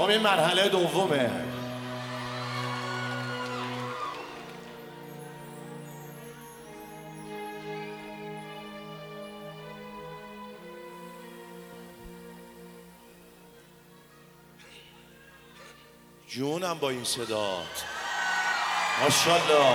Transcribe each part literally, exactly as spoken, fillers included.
خب این مرحله دومه. جونم با این صدات ماشاءالله.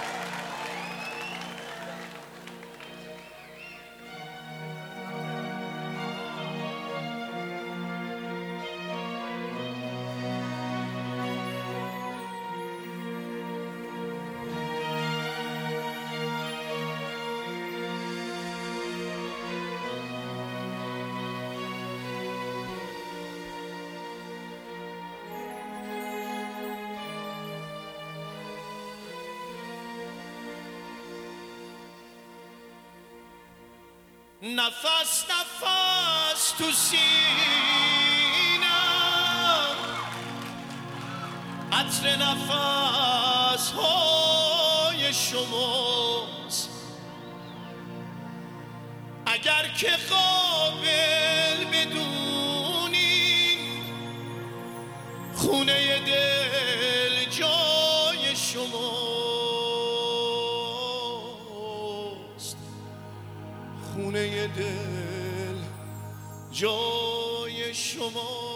نفس نفس تو سینم، عطر نفس های شماست. اگر که قابل بدونی خونه دل جای شماست، خونه دل جای شما.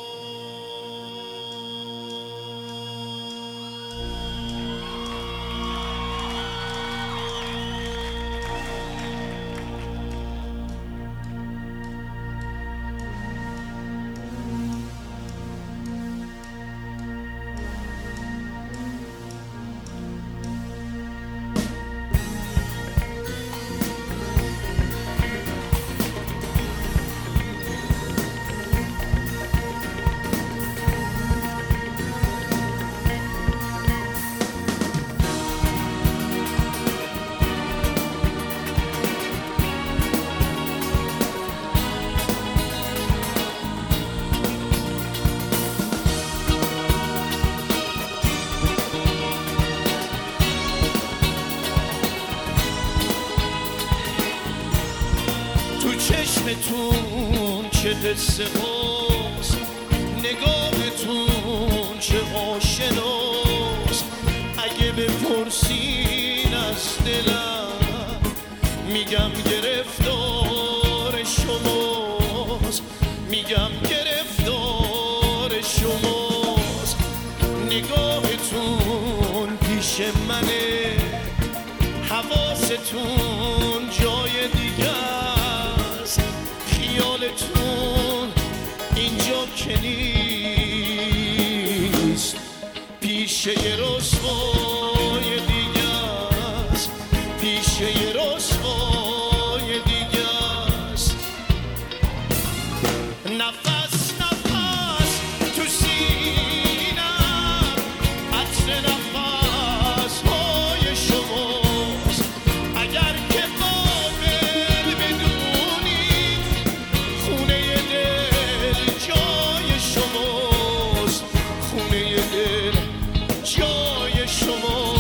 چشمتون چه قصه هاست، نگاهتون چه آشناست. اگه بپرسین از دلم میگم گرفتار شماست، میگم گرفتار شماست. نگاهتون پیش منه، حواستون جای دیگه، خیالتون اینجا که نیست، پیش یه رسوای دیگه است، پیش یه رسوای دیگه است. نفس نفس تو سینم، عطر نفس های شماست. اگر که قابل بدونی خونه دل جای شماست، خونه دل جای شما.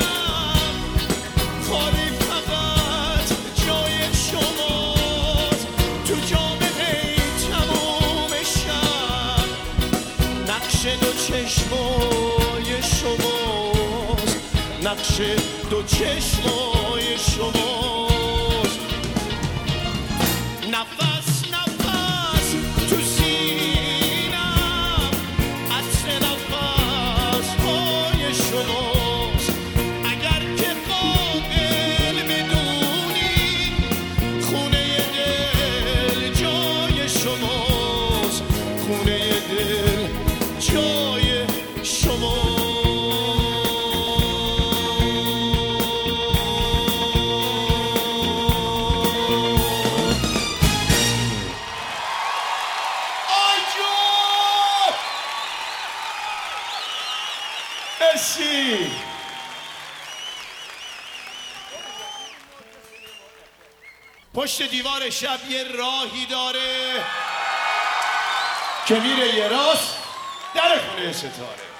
شماست، نقش دو چشمای شماست. نفس نفس تو سینم عطر نفس های شماست. اگر که قابل بدونی خونه دل جای شماست، خونه دل جای شماست. مرسی. پشت دیوار شب یه راهی داره که میره یه راست در خونه ستاره.